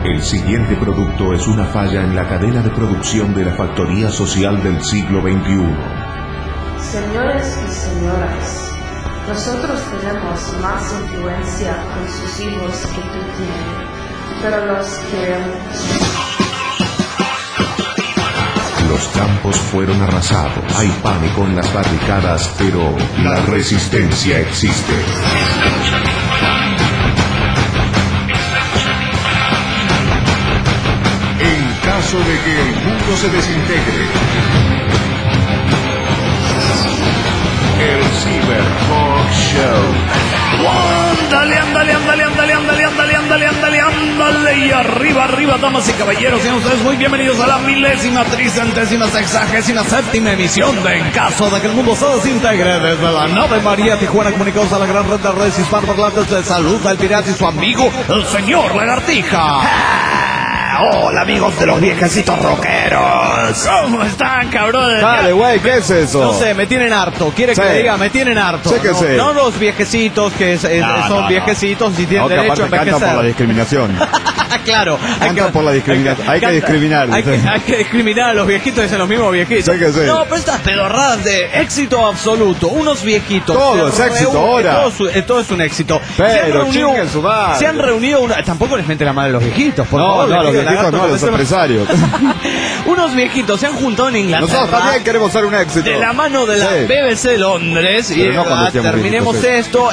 El siguiente producto es una falla en la cadena de producción de la factoría social del siglo XXI. Señores y señoras, nosotros tenemos más influencia con sus hijos que tú tienes, pero los queremos. Los campos fueron arrasados, hay pánico en las barricadas, pero la resistencia existe. En caso de que el mundo se desintegre, el Cyberpunk Show. Ándale, ándale, ándale, ándale, ándale, ándale, ándale, ándale, ándale. Y arriba, arriba, damas y caballeros, sean ustedes muy bienvenidos a la 1367ª emisión de En Caso de que el Mundo se Desintegre, desde la nave María Tijuana, comunicados a la gran red de redes hispanoparlantes de Salud al Pirata y su amigo, el señor Lagartija. Hola, amigos de los viejecitos rockeros. ¿Cómo están, cabrones? Dale, güey, ¿qué es eso? No sé, me tienen harto. ¿Quiere que le diga? Me tienen harto. Sé que no, sé. no los viejecitos que son viejecitos y tienen derecho a envejecer. Cantan por la discriminación. Claro. Cantan por la discriminación. Hay que discriminar. Hay que discriminar a los viejitos, dicen los mismos viejitos. Sé que sé. No, pero estas pedorradas de éxito absoluto. Unos viejitos. Todo es éxito ahora. Todo es un éxito. Pero chinguen su madre. Se han reunido tampoco les mente la madre a los viejitos, por favor. No, los viejitos no, los empresarios. Unos viejitos se han juntado en Inglaterra. Nosotros también queremos ser un éxito. De la mano de la BBC de Londres. Pero Y no terminemos esto.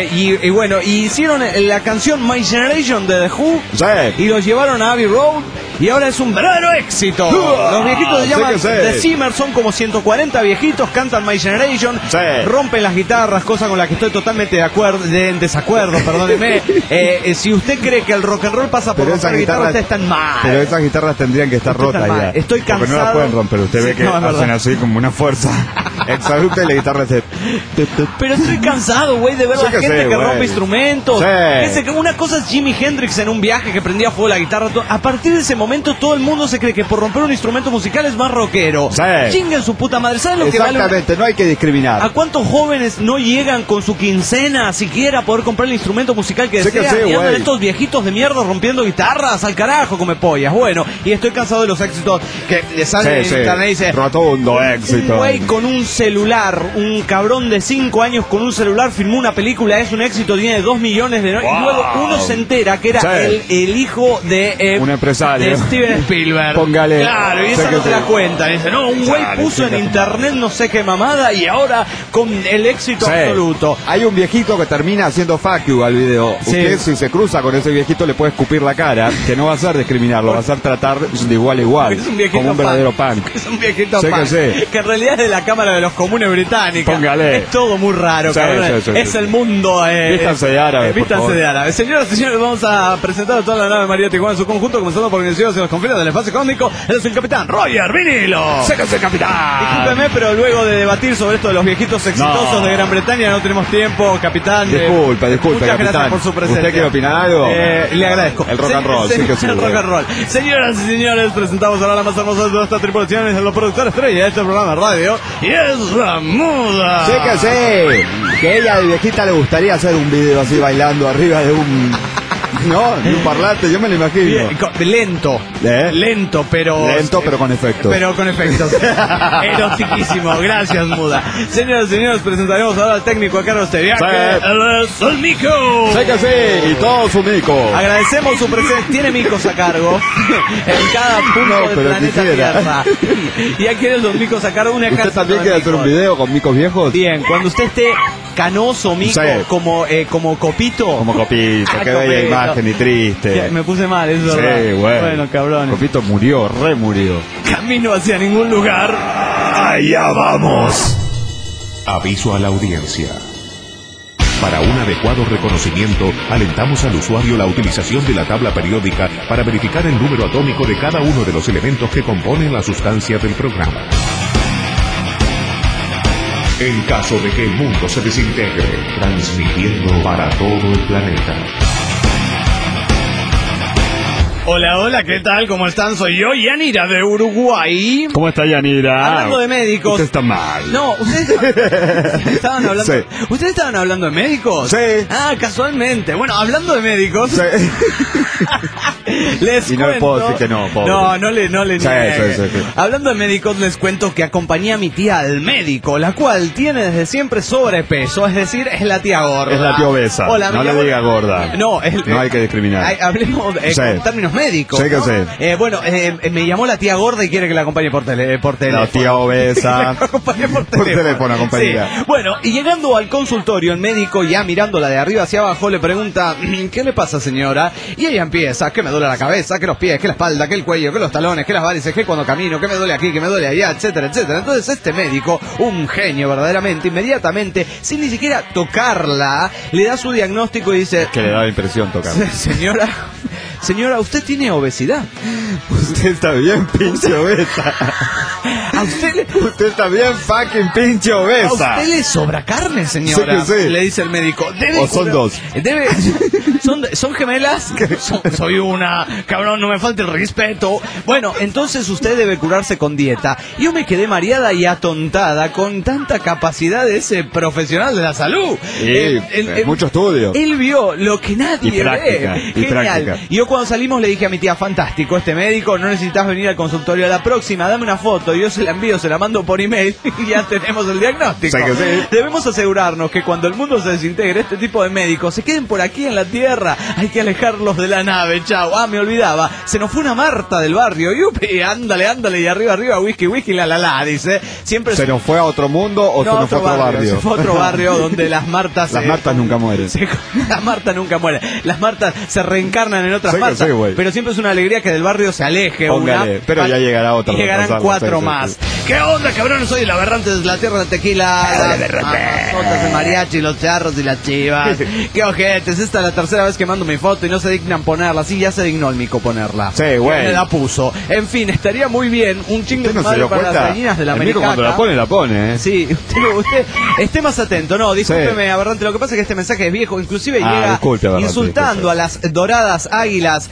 Y bueno, hicieron la canción My Generation de The Who. Sí. Y los llevaron a Abbey Road. Y ahora es un verdadero éxito. Los viejitos se llaman The Zimmers, son como 140 viejitos, cantan My Generation, rompen las guitarras, cosa con la que estoy totalmente en desacuerdo, perdóneme. Si usted cree que el rock and roll pasa por romper guitarras, ustedes están mal. Pero esas guitarras tendrían que estar rotas ya. Estoy cansado. Porque no las pueden romper, usted ve que hacen así como una fuerza exabrupta y la guitarra se... Pero estoy cansado, güey, de ver la gente que rompe instrumentos. Una cosa es Jimi Hendrix en un viaje que prendía fuego la guitarra. A partir de ese momento todo el mundo se cree que por romper un instrumento musical es más rockero. Chinguen su puta madre. ¿Saben lo que vale? Exactamente, no hay que discriminar. ¿A cuántos jóvenes no llegan con su quincena siquiera a poder comprar el instrumento musical que desean? Y andan estos viejitos de mierda rompiendo guitarras al carajo come pollas. Bueno, y estoy cansado de los éxitos que le salen en internet y dice rotundo éxito. Un güey con un celular, un cabrón de 5 años con un celular filmó una película, es un éxito, tiene 2 millones de... Y luego uno se entera que era el hijo de... un empresario. De Steven Spielberg. Póngale. Claro, y eso no te la cuenta. Dice, no, un güey puso en internet no sé qué mamada y ahora con el éxito absoluto. Hay un viejito que termina haciendo fuck you al video. Usted si se cruza con ese viejito le puede escupir la cara, que no va a ser discriminarlo, va a ser tratar de igual a igual. Es un viejito como un verdadero punk. Es un viejito punk. Que en realidad es de la Cámara de los Comunes Británica. Póngale. Es todo muy raro, es el mundo. Vístanse de árabe. Vístanse de árabe. Señoras y señores, vamos a presentar a toda la nave María Tijuana en su conjunto, comenzando por organizaciones en los confines del espacio cósmico. Él es el capitán Roger Vinilo. ¡Séquese, capitán! Discúlpeme, pero luego de debatir sobre esto de los viejitos exitosos de Gran Bretaña, no tenemos tiempo, capitán. Disculpe, muchas capitán. Gracias por su presencia. ¿Usted quiere opinar algo? Le agradezco. El rock and roll, sí que sí. El rock and roll. Señoras y señores, presentamos ahora la más hermosa de toda esta tripulación, es los productores estrella de este programa de radio, y es la muda. Séquese. Que ella de viejita le gustaría hacer un video así bailando arriba de un... No, ni un parlante, yo me lo imagino. Lento, lento, pero con efectos. Pero con efectos. Erotiquísimo, gracias, muda. Señoras y señores, presentaremos ahora al técnico a cargo de este viaje. ¡El Mico! Sé que sí, y todo su mico. Agradecemos su presencia. Tiene micos a cargo en cada punto del planeta Tierra. Y aquí es los micos a cargo. ¿Usted también quiere hacer un video con micos viejos? Bien, cuando usted esté canoso, mico, como Copito. Como Copito, qué bella imagen y triste. Me puse mal, eso es verdad. Bueno, cabrones. Copito murió, murió. Camino hacia ningún lugar. Allá vamos. Aviso a la audiencia. Para un adecuado reconocimiento, alentamos al usuario la utilización de la tabla periódica para verificar el número atómico de cada uno de los elementos que componen la sustancia del programa. En caso de que el mundo se desintegre, transmitiendo para todo el planeta. Hola, hola, ¿qué tal? ¿Cómo están? Soy yo, Yanira, de Uruguay. ¿Cómo está Yanira? Hablando de médicos. Usted está mal. No, ustedes estaban hablando... Sí. ¿Ustedes estaban hablando de médicos? Sí. Ah, casualmente. Bueno, hablando de médicos... Sí. Y no le puedo decir que no, pobre. No le niegue. Sí. Hablando de médicos, les cuento que acompañé a mi tía al médico, la cual tiene desde siempre sobrepeso, es decir, es la tía gorda. Es la tía obesa. No le diga gorda. No hay que discriminar. Hablemos en términos médicos. Sí, ¿no? que Me llamó la tía gorda y quiere que la acompañe por teléfono. La tía obesa. Acompañé por teléfono, acompañía. Sí. Bueno, y llegando al consultorio, el médico, ya mirándola de arriba hacia abajo, le pregunta, ¿qué le pasa, señora? Y ella empieza, que me duele la cabeza, que los pies, que la espalda, que el cuello, que los talones, que las varices, que cuando camino, que me duele aquí, que me duele allá, etcétera, etcétera. Entonces este médico, un genio verdaderamente, inmediatamente, sin ni siquiera tocarla, le da su diagnóstico y dice... Que le da la impresión tocarla. Señora, usted tiene obesidad. Usted está bien pinche obesa. Usted está bien fucking pinche obesa. A usted le sobra carne, señora. Sí. Le dice el médico. Son dos. ¿Son gemelas? Soy una. Cabrón, no me falte el respeto. Bueno, entonces usted debe curarse con dieta. Yo me quedé mareada y atontada con tanta capacidad de ese profesional de la salud. Mucho estudio. Él vio lo que nadie ve. Y práctica. Yo cuando salimos le dije a mi tía, fantástico, este médico, no necesitas venir al consultorio a la próxima, dame una foto, yo se la envío, se la mando por email y ya tenemos el diagnóstico. Sí. Debemos asegurarnos que cuando el mundo se desintegre, este tipo de médicos se queden por aquí en la tierra. Hay que alejarlos de la nave, chao. Me olvidaba, se nos fue una Marta del barrio, yupi, ándale, y arriba, whisky, la, dice. Siempre ¿Se nos fue a otro mundo o se nos fue a otro barrio? Se fue a otro barrio donde las Martas... Las Martas nunca mueren. Las Martas nunca mueren. Las Martas se reencarnan en otras Martas. Pero siempre es una alegría que del barrio se aleje. Póngale, pero ya llegará otra. Y llegarán 4 más. ¿Qué onda, cabrón? Soy el aberrante de la tierra de tequila. Las fotos de mariachi, los charros y las chivas. Qué ojetes. Esta es la tercera vez que mando mi foto y no se dignan ponerla. Sí, ya se dignó el mico ponerla. Sí, güey. Me la puso. En fin, estaría muy bien un chingo de madre para las gallinas de la Americana. Cuando la pone, Sí, usted esté más atento. No, discúlpeme, aberrante. Lo que pasa es que este mensaje es viejo. Inclusive llega insultando a las doradas águilas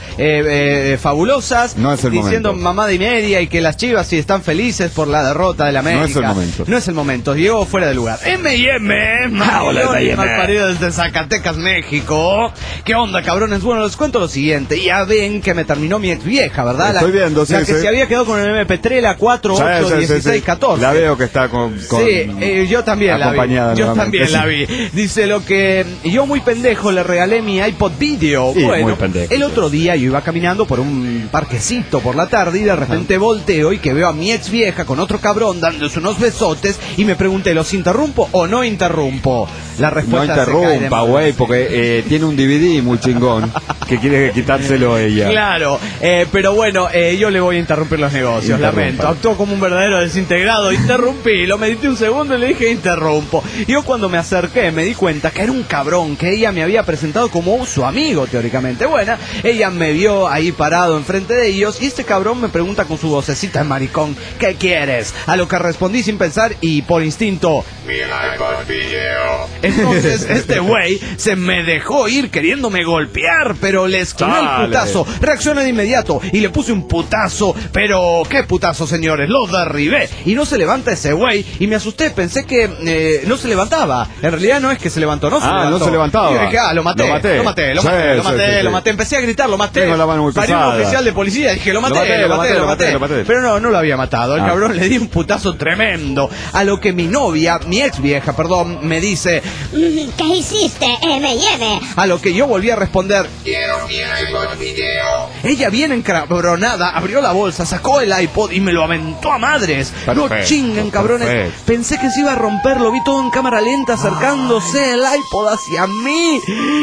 fabulosas. No es el diciendo momento. mamada y media y que las chivas sí están felices por la derrota de la América. No es el momento. No es el momento. Llegó fuera de lugar. M&M. Malparido desde Zacatecas, México. ¿Qué onda, cabrones? Bueno, les cuento lo siguiente. Ya ven que me terminó mi ex vieja, ¿verdad? Estoy viendo, sí. La que se había quedado con el MP3, la 4, 8, 16, 14. La veo que está con sí, yo también la vi. Yo también la vi. Dice lo que yo muy pendejo le regalé mi iPod Video. Sí, bueno, muy pendejo, el otro día yo iba caminando por un parquecito por la tarde y de repente volteo y que veo a mi ex vieja con otro cabrón dándose unos besotes y me pregunté, ¿los interrumpo o no interrumpo? La respuesta no interrumpa, güey, porque tiene un DVD muy chingón que quiere quitárselo ella. Claro, pero bueno, yo le voy a interrumpir los negocios, lamento. Actuó como un verdadero desintegrado, interrumpí, lo medité un segundo y le dije interrumpo. Yo cuando me acerqué me di cuenta que era un cabrón que ella me había presentado como su amigo, teóricamente. Bueno, ella me vio ahí parado enfrente de ellos y este cabrón me pregunta con su vocecita de maricón, ¿qué quieres? A lo que respondí sin pensar y por instinto, mi iPod Video. Entonces este güey se me dejó ir queriéndome golpear, pero le esquivé el putazo. Reaccioné de inmediato y le puse un putazo, pero ¿qué putazo, señores? Lo derribé y no se levanta ese güey y me asusté, pensé que no se levantaba. En realidad no es que se levantó, no se levantó. No se levantaba. Y dije, lo maté. Lo maté. Empecé a gritar, lo maté. Tengo la mano muy pesada. Paré un oficial de policía, dije, lo maté. Pero no lo había matado. El cabrón le di un putazo tremendo. A lo que mi novia, mi ex vieja, perdón, me dice, ¿qué hiciste, M&M? A lo que yo volví a responder, quiero mi iPod Video. Ella bien encabronada abrió la bolsa, sacó el iPod y me lo aventó a madres. No chinguen, cabrones. Perfecto. Pensé que se iba a romper, lo vi todo en cámara lenta acercándose el iPod hacia mí.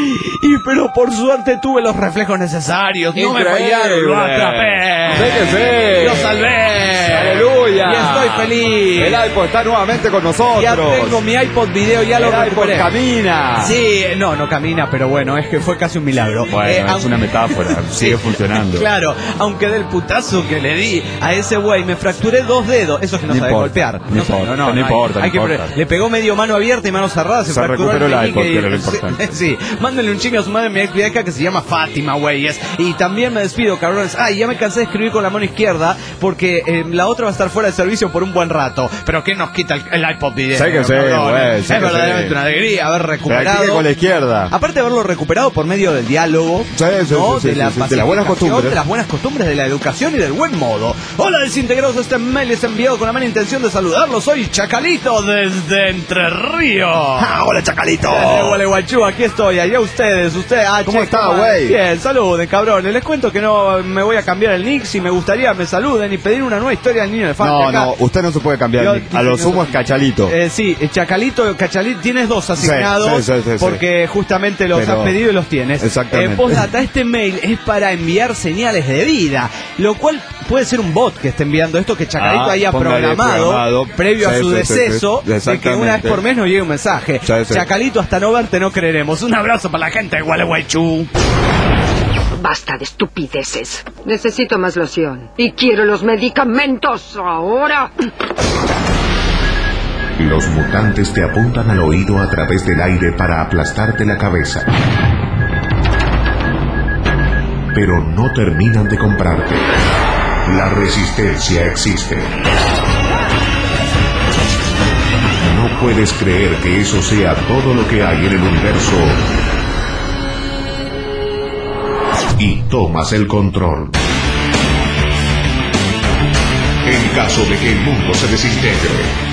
Pero por suerte tuve los reflejos necesarios. No me fallaron, lo atrapé. Lo salvé. Aleluya. Y estoy feliz. El iPod está nuevamente con nosotros. Ya tengo mi iPod Video, ya lo recuperé. Camina. Sí, no camina, pero bueno, es que fue casi un milagro. Bueno, es una metáfora, sigue funcionando. Claro, aunque del putazo que le di a ese güey me fracturé 2 dedos, eso es que no sabe golpear. No importa. Le pegó medio mano abierta y mano cerrada, se fracturó el iPod, que era lo importante. Sí, mándenle un chingo a su madre, mi ex vieja, que se llama Fátima, güeyes. Y también me despido, cabrones. Ya me cansé de escribir con la mano izquierda, porque la otra va a estar fuera de servicio por un buen rato. Pero ¿quién nos quita el iPod video? Sí que sí, güey. Es verdaderamente una alegría haber recuperado. Con la izquierda. Aparte de haberlo recuperado por medio del diálogo, ¿no? De las buenas costumbres. De las buenas costumbres, de la educación y del buen modo. Hola, desintegrados, este mail es enviado con la mala intención de saludarlos. Soy Chacalito desde Entre Ríos. Hola, Chacalito. Gualeguaychú, aquí estoy. Allá ustedes. ¿Cómo está, güey? Bien, saluden, cabrones. Les cuento que no me voy a cambiar el nick. Si me gustaría me saluden y pedir una nueva historia del niño elefante. No, usted no se puede cambiar el nick. A lo sumo es Cachalito. Sí, Chacalito, Cachalito. Tienes dos asignados. Sí, porque justamente los has pedido y los tienes. Exactamente. Postdata, este mail es para enviar señales de vida, lo cual puede ser un bot que esté enviando esto que Chacalito haya programado previo a su deceso, de que una vez por mes nos llegue un mensaje. Chacalito, hasta no verte no creeremos. Un abrazo para la gente de Gualeguaychú. Basta de estupideces. Necesito más loción. Y quiero los medicamentos ahora. Los mutantes te apuntan al oído a través del aire para aplastarte la cabeza. Pero no terminan de comprarte. La resistencia existe. No puedes creer que eso sea todo lo que hay en el universo. Y tomas el control. En caso de que el mundo se desintegre.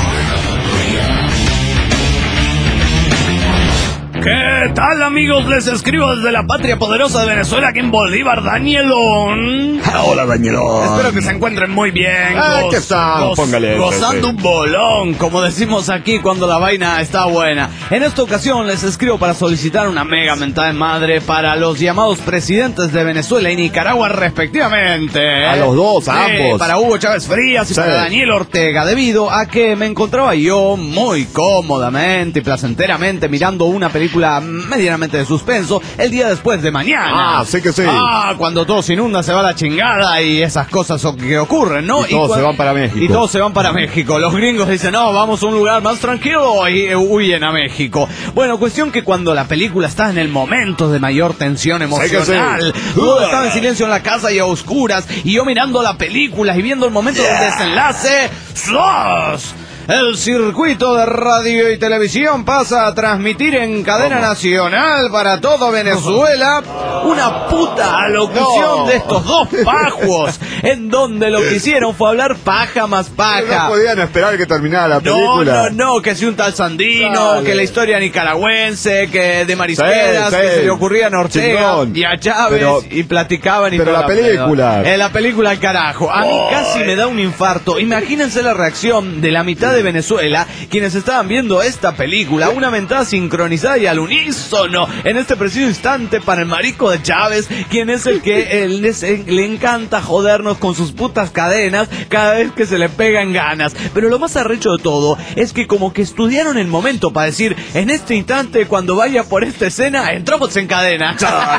¿Qué tal, amigos? Les escribo desde la patria poderosa de Venezuela, aquí en Bolívar, Danielón. Hola, Danielón. Espero que se encuentren muy bien. ¿Qué están? Póngale. Gozando un bolón, como decimos aquí cuando la vaina está buena. En esta ocasión les escribo para solicitar una mega mentada de madre para los llamados presidentes de Venezuela y Nicaragua respectivamente. A los dos, a ambos. Para Hugo Chávez Frías y para Daniel Ortega, debido a que me encontraba yo muy cómodamente y placenteramente mirando una película medianamente de suspenso el día después de mañana. Sí que sí. Cuando todo se inunda, se va a la chingada y esas cosas que ocurren, ¿no? Y todos se van para México. Y todos se van para México. Los gringos dicen, no, vamos a un lugar más tranquilo y huyen a México. Bueno, cuestión que cuando la película está en el momento de mayor tensión emocional, todo estaba en silencio en la casa y a oscuras, y yo mirando la película y viendo el momento del desenlace, ¡sos! El circuito de radio y televisión pasa a transmitir en cadena nacional para toda Venezuela una puta alocución de estos dos pajuos, en donde lo que hicieron fue hablar paja más paja. No podían esperar que terminara la película. No, que si un tal Sandino, que la historia nicaragüense, que de marisqueras, que se le ocurrían a Ortega y a Chávez, y platicaban y pero toda la película. En la película al carajo. A mí casi me da un infarto. Imagínense la reacción de la mitad de Venezuela, quienes estaban viendo esta película, una mentada sincronizada y al unísono en este preciso instante para el marico de Chávez, quien es el que le encanta jodernos con sus putas cadenas cada vez que se le pegan ganas. Pero lo más arrecho de todo es que como que estudiaron el momento para decir, en este instante cuando vaya por esta escena entramos en cadena.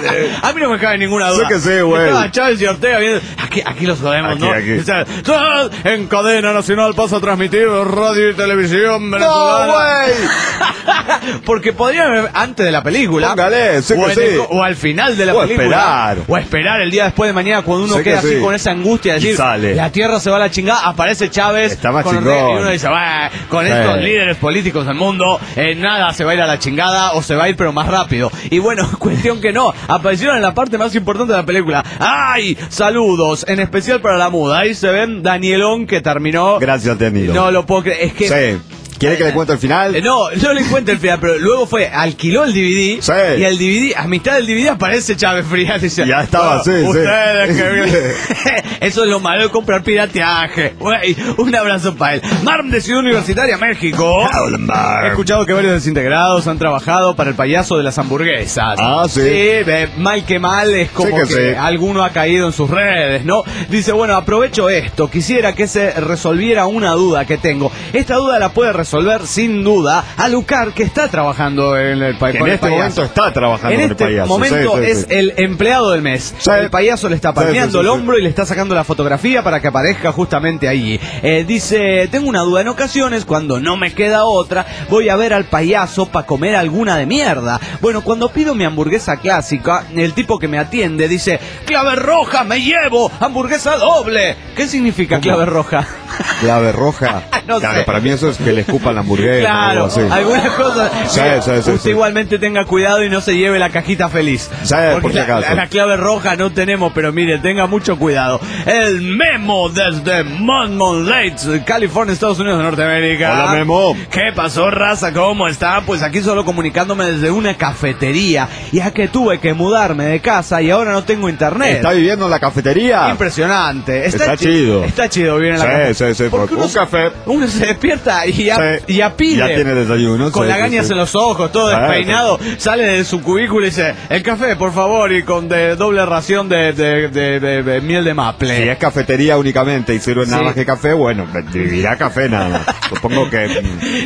A mí no me cabe ninguna duda. Sí que sí, güey. Estaba Chávez y Ortega viendo, aquí los jodemos, ¿no? O sea, en cadena nacional pasa a transmitir radio y televisión venezolana. ¡No, güey! Porque podrían ver antes de la película. Póngale, sí que sí. O al final de la película. O esperar el día después de mañana cuando uno queda así con esa angustia de decir, la tierra se va a la chingada, aparece Chávez. Está más con chingón. y uno dice, con estos líderes políticos del mundo, nada se va a ir a la chingada o se va a ir pero más rápido. Y bueno, cuestión que no, aparecieron en la parte más importante de la película. ¡Ay! Saludos, en especial para la muda. Ahí se ven Danielón que terminó. Gracias, Danilo. No lo puedo creer, es que... Sí. ¿Quiere que le cuente el final? No le cuento el final, pero luego alquiló el DVD, y el DVD, a mitad del DVD aparece Chávez Frías. Dice, ya estaba, ustedes que... Eso es lo malo de comprar pirateaje. Wey, un abrazo para él. Marm de Ciudad Universitaria, México. He escuchado que varios desintegrados han trabajado para el payaso de las hamburguesas. Sí. Mal que mal, es como que alguno ha caído en sus redes, ¿no? Dice, bueno, aprovecho esto. Quisiera que se resolviera una duda que tengo. Esta duda la puede resolver resolver sin duda a Lucar, que está trabajando en el payaso. En este momento está trabajando en con el payaso. En este momento es el empleado del mes. El payaso le está palmeando el hombro y le está sacando la fotografía para que aparezca justamente allí. Dice, tengo una duda, en ocasiones cuando no me queda otra, voy a ver al payaso para comer alguna de mierda. Bueno, cuando pido mi hamburguesa clásica, el tipo que me atiende dice, clave roja, me llevo, hamburguesa doble. ¿Qué significa ¿Cómo? Clave roja? Clave roja. No claro, sé. para mí eso es que le escupan la hamburguesa. Claro, o algo así. algunas cosas. Usted igualmente tenga cuidado y no se lleve la cajita feliz. Por si acaso. La clave roja no tenemos, pero mire, tenga mucho cuidado. El Memo desde Monmouth Lakes, California, Estados Unidos de Norteamérica. Hola, Memo. ¿Qué pasó, raza? ¿Cómo está? Pues aquí solo comunicándome desde una cafetería, ya que tuve que mudarme de casa y ahora no tengo internet. ¿Está viviendo en la cafetería? Impresionante. Está chido. Está chido vivir en la cafetería. Sí. Un café. Uno se despierta y ya pide. Ya tiene desayuno. Con lagañas en los ojos, todo despeinado. Sale de su cubículo y dice, el café, por favor, y con doble ración de miel de maple. Si es cafetería únicamente y sirve nada más que café, bueno, vivirá café nada más. Supongo que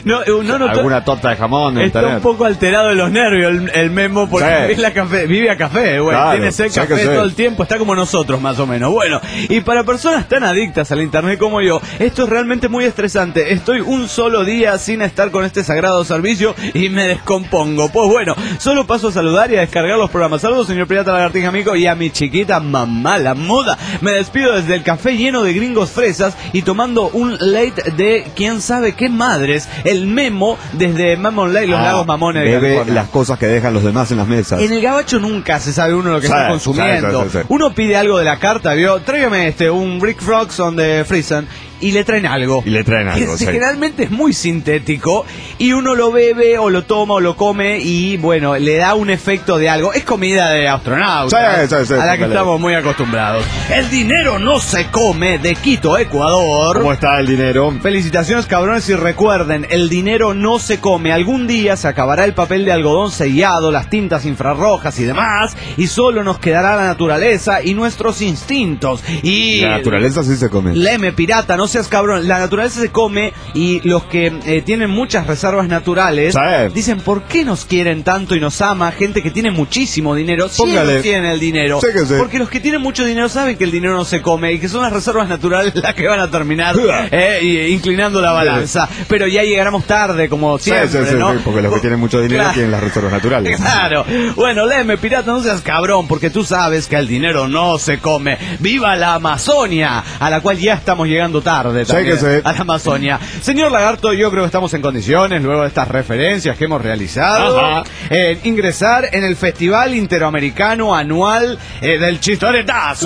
alguna torta de jamón. Está un poco alterado de los nervios el Memo porque vive a café, güey. Claro, tiene sed café todo el tiempo, está como nosotros más o menos. Bueno, y para personas tan adictas al internet como yo, esto es realmente muy estresante. Estoy un solo día sin estar con este sagrado servicio y me descompongo. Pues bueno, solo paso a saludar y a descargar los programas. Saludos, señor Pirata Lagartija Amigo, y a mi chiquita mamá, la muda. Me despido desde el café lleno de gringos fresas y tomando un late de quién sabe qué madres. El Memo desde Mammon Lake, los lagos mamones de California. Las cosas que dejan los demás en las mesas. En el gabacho nunca se sabe uno lo que está consumiendo. Uno pide algo de la carta, ¿vio? Tráigame un Rick Frogs on the Friesen. Y le traen algo. Generalmente es muy sintético y uno lo bebe o lo toma o lo come y bueno, le da un efecto de algo. Es comida de astronautas a la que estamos muy acostumbrados. El dinero no se come, de Quito, Ecuador. ¿Cómo está el dinero? Felicitaciones, cabrones, y recuerden, el dinero no se come. Algún día se acabará el papel de algodón sellado, las tintas infrarrojas y demás, y solo nos quedará la naturaleza y nuestros instintos. Y la naturaleza sí se come. Leme, pirata, no seas cabrón, la naturaleza se come y los que tienen muchas reservas naturales dicen, ¿por qué nos quieren tanto y nos ama gente que tiene muchísimo dinero? Si ellos tienen el dinero. Porque los que tienen mucho dinero saben que el dinero no se come y que son las reservas naturales las que van a terminar inclinando la balanza. Pero ya llegaremos tarde, como siempre, ¿no? Porque los que tienen mucho dinero tienen las reservas naturales. Claro. Bueno, Leme, pirata, no seas cabrón, porque tú sabes que el dinero no se come. ¡Viva la Amazonia! A la cual ya estamos llegando tarde. También, a la Amazonia. Señor Lagarto, yo creo que estamos en condiciones, luego de estas referencias que hemos realizado, ingresar en el Festival Interamericano Anual del Chistoretazo.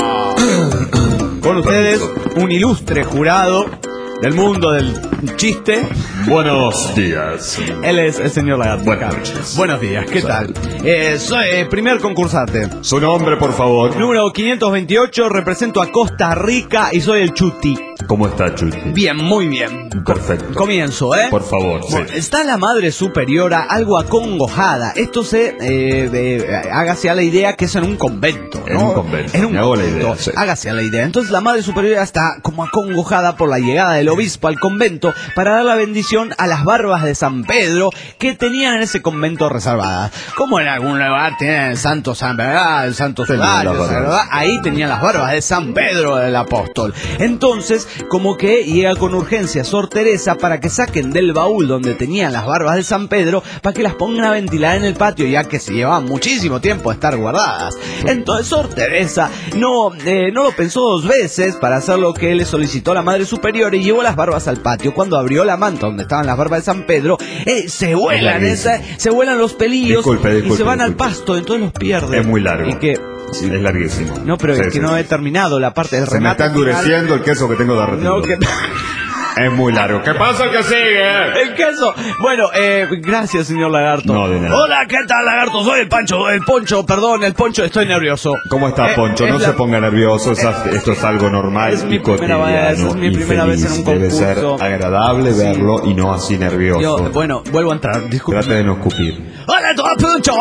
Con ustedes, un ilustre jurado del mundo del chiste. Buenos días. Él es el señor Lagarto. Buenas noches. Buenos días, ¿qué tal? Soy primer concursante. Su nombre, por favor. Número 528, represento a Costa Rica y soy el Chuti. ¿Cómo está, Chuti? Bien, muy bien. Perfecto. Comienzo, Por favor, bueno, está la madre superiora algo acongojada. Esto hágase a la idea que es en un convento, ¿no? En un convento. Me hago la idea, hágase a la idea. Entonces la madre superiora está como acongojada por la llegada del obispo al convento para dar la bendición a las barbas de San Pedro que tenían en ese convento reservadas. Como en algún lugar tienen el santo San Pedro, el santo sudario, ¿verdad? Ahí tenían las barbas de San Pedro del apóstol. Entonces, como que llega con urgencia Sor Teresa para que saquen del baúl donde tenían las barbas de San Pedro para que las pongan a ventilar en el patio, ya que se llevaban muchísimo tiempo a estar guardadas. Entonces Sor Teresa no lo pensó dos veces para hacer lo que le solicitó la madre superior y llevó las barbas al patio. Cuando abrió la manta donde estaban las barbas de San Pedro, se vuelan los pelillos y se van al pasto, entonces los pierden. Es muy largo. Y que es larguísimo. No, pero es que no he terminado la parte del remate. Se me está endureciendo el queso que tengo de arretido. No, que... Es muy largo. ¿Qué pasa que sigue? El queso. Bueno, gracias, señor Lagarto. No, de nada. Hola, ¿qué tal, Lagarto? Soy el Poncho, estoy nervioso. ¿Cómo está, Poncho? No se ponga nervioso, esto es algo normal y cotidiano. Es mi primera vez en un concurso. Debe ser agradable verlo y no así nervioso. Vuelvo a entrar, disculpe. Trate de no escupir. ¡Hola, Poncho!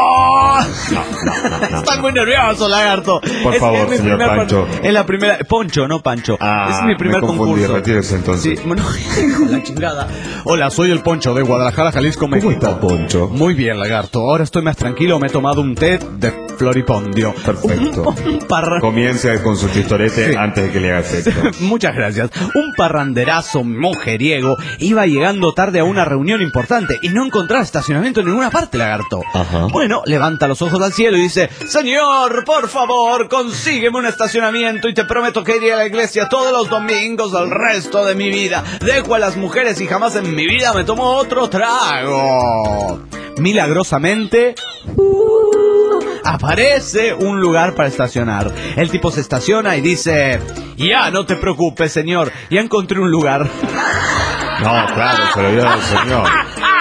No. Estoy muy nervioso, Lagarto. Por favor, señor Pancho. Es la primera... Poncho, no Pancho. Es mi primer concurso. Retírese entonces. Sí, no, La chingada. Hola, soy el Poncho de Guadalajara, Jalisco, México. ¿Cómo está, Poncho? Muy bien, lagarto. Ahora estoy más tranquilo, me he tomado un té de floripondio. Perfecto. Comience con su chistorete antes de que le haga efecto. Muchas gracias. Un parranderazo mujeriego iba llegando tarde a una reunión importante y no encontraba estacionamiento en ninguna parte, lagarto. Ajá. Bueno, levanta los ojos al cielo y dice: Señor, por favor, consígueme un estacionamiento y te prometo que iré a la iglesia todos los domingos al resto de mi vida. Dejo a las mujeres y jamás en mi vida me tomo otro trago. Milagrosamente aparece un lugar para estacionar. El tipo se estaciona y dice: ya, no te preocupes, señor, ya encontré un lugar. No, claro, se lo dio al señor.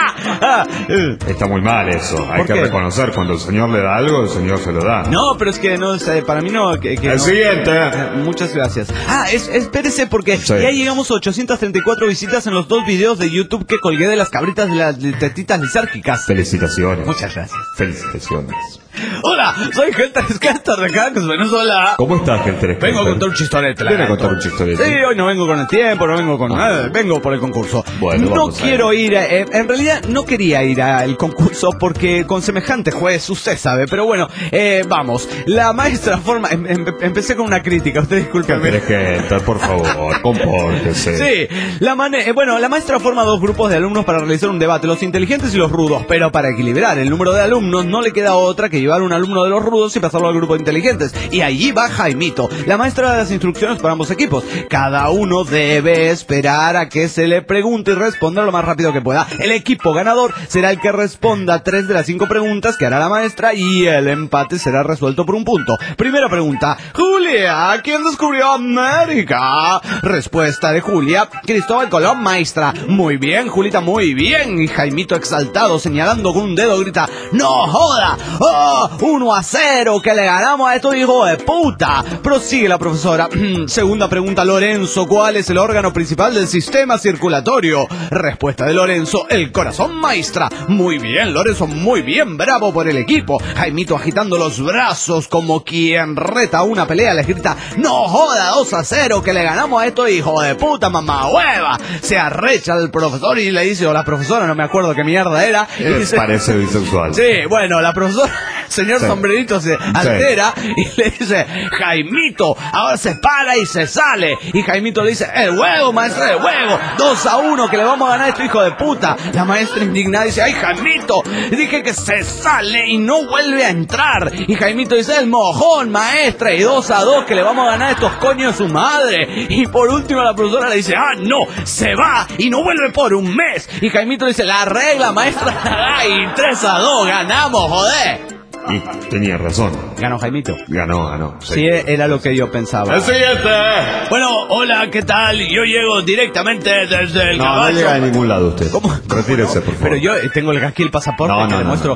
Está muy mal eso. Hay que reconocer cuando el señor le da algo, el señor se lo da. No, pero es que no, para mí no. El siguiente. Muchas gracias. Espérese porque ya llegamos a 834 visitas en los 2 videos de YouTube que colgué de las cabritas de las tetitas lisérgicas. Felicitaciones. Muchas gracias. Felicitaciones. Hola, soy Helter Skelter de Caracas, Venezuela. ¿Cómo estás, Helter Skelter? Vengo a contar un chistorete. Viene a contar un chistorete. Sí, hoy no vengo con el tiempo, no vengo con nada, vengo por el concurso. Bueno, no quiero ir, en realidad no quería ir al concurso porque con semejante juez, usted sabe, pero bueno, vamos. La maestra forma, empecé con una crítica, usted discúlpeme. Helter Skelter, por favor, compórtese. Sí, la maestra forma 2 grupos de alumnos para realizar un debate, los inteligentes y los rudos, pero para equilibrar el número de alumnos no le queda otra que llevar un alumno de los rudos y pasarlo al grupo de inteligentes. Y allí va Jaimito, la maestra de las instrucciones para ambos equipos. Cada uno debe esperar a que se le pregunte y responder lo más rápido que pueda. El equipo ganador será el que responda 3 de las 5 preguntas que hará la maestra y el empate será resuelto por un punto. Primera pregunta: Julia, ¿quién descubrió América? Respuesta de Julia: Cristóbal Colón, maestra. Muy bien, Julita, muy bien. Y Jaimito, exaltado, señalando con un dedo, grita: ¡no joda! ¡Oh! 1-0, que le ganamos a estos hijos de puta. Prosigue la profesora. Segunda pregunta: Lorenzo, ¿cuál es el órgano principal del sistema circulatorio? Respuesta de Lorenzo: el corazón, maestra. Muy bien, Lorenzo, muy bien, bravo por el equipo. Jaimito, agitando los brazos como quien reta una pelea, le grita: no joda, 2-0, que le ganamos a estos hijos de puta, mamá hueva. Se arrecha el profesor y le dice, o la profesora, no me acuerdo qué mierda era, y dice, parece bisexual. Sí, bueno, la profesora, señor Sombrerito, se altera y le dice: Jaimito, ahora se para y se sale. Y Jaimito le dice: el huevo, maestra, el huevo. 2-1, que le vamos a ganar a este hijo de puta. La maestra indignada dice: ay, Jaimito, dije que se sale y no vuelve a entrar. Y Jaimito dice: el mojón, maestra. Y 2-2, que le vamos a ganar a estos coños de su madre. Y por último la profesora le dice: no, se va y no vuelve por un mes. Y Jaimito dice: la regla, maestra. Y 3-2, ganamos, joder. Y tenía razón. Ganó Jaimito. Ganó. Sí, era lo que yo pensaba. ¡El siguiente! Bueno, hola, ¿qué tal? Yo llego directamente desde el caballo. No llega a ningún lado usted. ¿Cómo? Retírese, por favor. Pero yo tengo aquí el pasaporte que demuestro.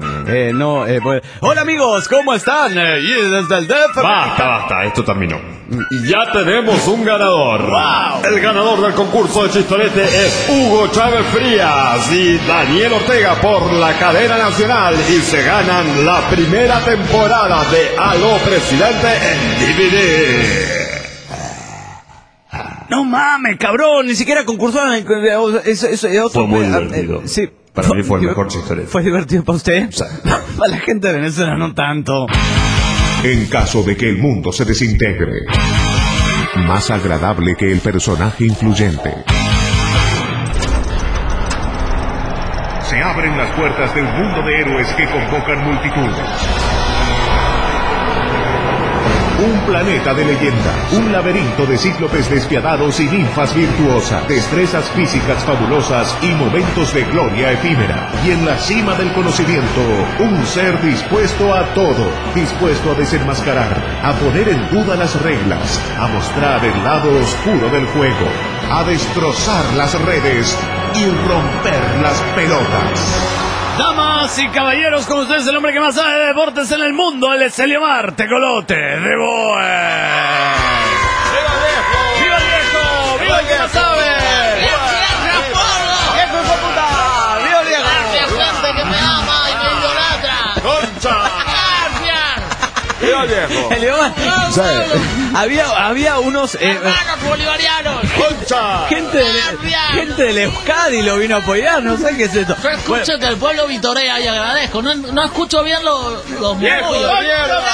Hola, amigos, ¿cómo están? Y desde el DF. Basta, esto terminó. Ya tenemos un ganador. ¡Wow! El ganador del concurso de chistorete es Hugo Chávez Frías y Daniel Ortega por la cadena nacional y se ganan la primera temporada de Aló Presidente en DVD. No mames, cabrón, ni siquiera concursaron. Fue muy divertido. Sí. Para mí fue el mejor chistorete. ¿Fue divertido para usted? Sí. Para la gente de Venezuela no tanto. En caso de que el mundo se desintegre, más agradable que el personaje influyente. Se abren las puertas de un mundo de héroes que convocan multitudes. Un planeta de leyenda, un laberinto de cíclopes despiadados y ninfas virtuosas, destrezas físicas fabulosas y momentos de gloria efímera. Y en la cima del conocimiento, un ser dispuesto a todo, dispuesto a desenmascarar, a poner en duda las reglas, a mostrar el lado oscuro del juego, a destrozar las redes y romper las pelotas. Damas y caballeros, con ustedes el hombre que más sabe de deportes en el mundo, él es Eliomar Tecolote de Boe. ¡Viva el viejo! ¡Viva el viejo! ¡Viva el que más sabe! ¡Gracias, Porro! ¡Viejo hijo de puta! ¡Viva el viejo! ¡Gracias, gente que me ama y me idolatra! ¡Concha! ¡Gracias! ¡Viva el viejo! Eliomar. Sí. Había unos... ¡Hermanos bolivarianos! ¡Concha! Gente del Euskadi lo vino a apoyar, no sé qué es esto. Yo escucho que el pueblo vitorea y agradezco. No escucho bien los ¡Viejo murmullos. de mierda!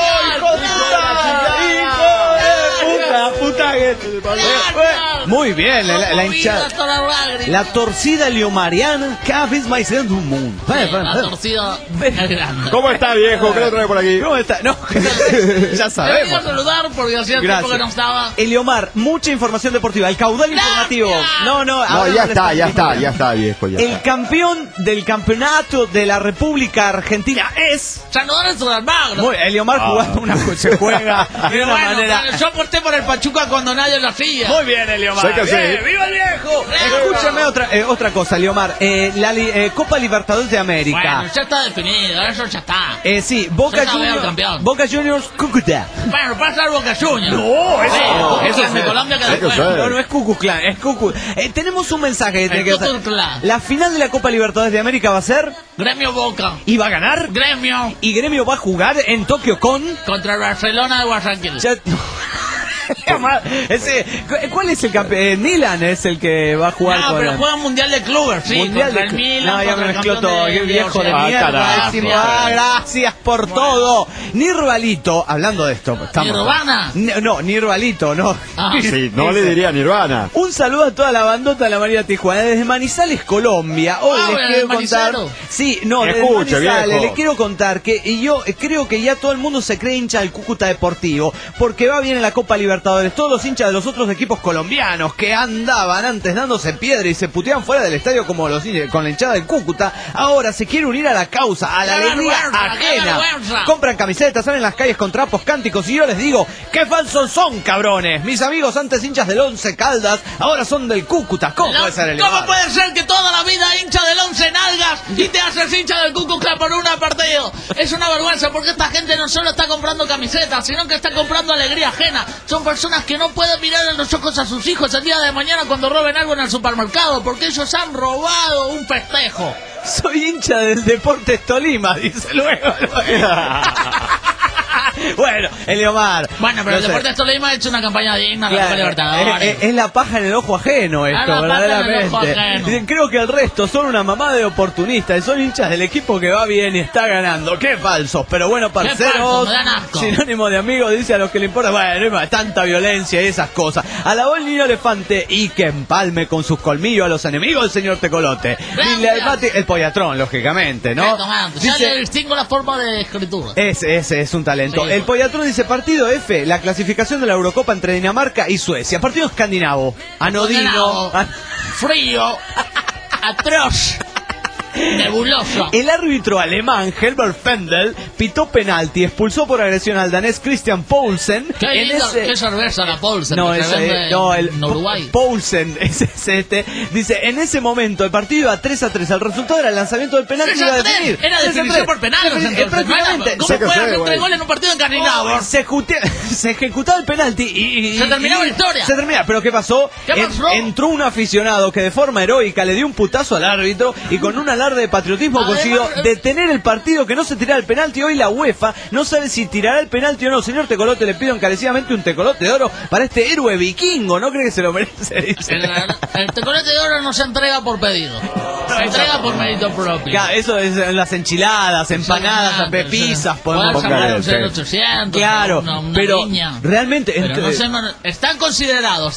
Puta que... Muy bien, la hinchada. Hasta la lágrima. La torcida eliomariana cada vez más grande un mundo. La torcida es grande. ¿Cómo está, viejo? ¿Qué le trae por aquí? ¿Cómo está? No, ya Te venía a sabemos. saludar porque hacía tiempo que no Gracias. estaba. Eliomar, mucha información deportiva. El caudal informativo. No, No, ahora ya le está, viejo, ya El está. campeón del campeonato de la República Argentina es... San Lorenzo de Almagro. Muy, Eliomar jugando se juega de Pero una bueno, manera... yo aporté por el Pachuca cuando nadie lo hacía. Muy bien, Eliomar. Sé que sí. Bien, ¡viva el viejo! Escúchame otra cosa, Eliomar. Copa Libertadores de América. Bueno, ya está definido, eso ya está. Sí, Boca Ya está, veo Juniors. campeón. Boca Juniors, Cúcuta. Bueno, pasa el Boca Juniors. No, eso- Sí, eso es de es- Colombia que hay que después. ser. No, no es Cucuclán, es Cucu. Tenemos un mensaje que tiene que El hacer. Cucuclán. La final de la Copa Libertadores de América va a ser Gremio Boca. y va a ganar. Gremio Y Gremio va a jugar en Tokio con... contra el Barcelona de Guayaquil. Ya- ¿Cuál es el campeón? Milan es el que va a jugar No, con pero juega Mundial de Clubes, sí. Mundial contra de el Milan, No, ya me contra el mezcló campeón todo. Qué viejo de Oceanía. mierda. carajo. Gracias por todo. Nirvalito, hablando de esto. ¿Nirvana? No, Nirvalito, no. Ah, Sí, no le diría Nirvana. Un saludo a toda la bandota de la María Tijuana desde Manizales, Colombia. Hoy Ah, les ¿el quiero contar. Manicero? Sí, no, desde Escuche, Manizales. viejo. Les quiero contar que yo creo que ya todo el mundo se cree hincha del Cúcuta Deportivo porque va bien en la Copa Libertadores. Todos los hinchas de los otros equipos colombianos que andaban antes dándose piedra y se puteaban fuera del estadio como los con la hinchada del Cúcuta, ahora se quiere unir a la causa, a la ¡Qué alegría vergüenza, qué ajena. vergüenza! Compran camisetas, salen en las calles con trapos, cánticos y yo les digo, ¡qué falsos son, cabrones! Mis amigos antes hinchas del Once Caldas, ahora son del Cúcuta. ¿Cómo puede ser el ¿Cómo puede ser que toda la vida hincha del Once Nalgas y te haces hincha del Cu Klux por una partido? Es una vergüenza porque esta gente no solo está comprando camisetas, sino que está comprando alegría ajena. Son personas que no pueden mirar en los ojos a sus hijos el día de mañana cuando roben algo en el supermercado porque ellos han robado un festejo. Soy hincha del Deportes Tolima, dice luego. Bueno, Eliomar. Bueno, pero no el sé. Deportes Tolima ha hecho una campaña digna en la Copa Claro, Libertadores. es la paja en el ojo ajeno esto, la paja en el verdaderamente. ojo ajeno. Dicen, creo que el resto son una mamá de oportunistas, son hinchas del equipo que va bien y está ganando. ¡Qué falsos! Pero bueno, falsos, parceros, me dan asco. sinónimo de amigos, dice a los que le importa, bueno, tanta violencia y esas cosas. Alabó el niño elefante y que empalme con sus colmillos a los enemigos del señor Tecolote. Gracias. Y le mate el pollatrón, lógicamente, ¿no? Exactamente. Ya Dice, le distingo la forma de escritura. ese es un talento. Sí. El Pollatrón dice partido F, la clasificación de la Eurocopa entre Dinamarca y Suecia. Partido escandinavo. Anodino. Condenado, frío, atroz, nebuloso. El árbitro alemán Herbert Fendel pitó penalti, expulsó por agresión al danés Christian Poulsen. Qué lindo, qué cerveza la Paulsen. No, que se vende en Uruguay. Poulsen, ese es este. Dice, en ese momento el partido iba 3-3. El resultado era el lanzamiento del penalti y iba a definir. Era definición por penales, entonces. Prácticamente. ¿Cómo Sé que puede sé, hacer güey. 3 goles en un partido encarrilado? Se ejecutaba el penalti y Se terminaba la historia. Se termina, pero ¿qué pasó? ¿Qué pasó? Entró un aficionado que de forma heroica le dio un putazo al árbitro y con un alarde de patriotismo Además, consiguió detener el partido, que no se tirara el penalti. Hoy la UEFA no sabe si tirará el penalti o no. Señor Tecolote, le pido encarecidamente un tecolote de oro para este héroe vikingo. ¿No cree que se lo merece? Dice. El tecolete de oro no se entrega por pedido. Se entrega por mérito propio. Claro, eso es en las enchiladas, empanadas, pizzas, podemos sacar un Póngale, 0800, Claro, una pero niña. realmente Pero no está considerado,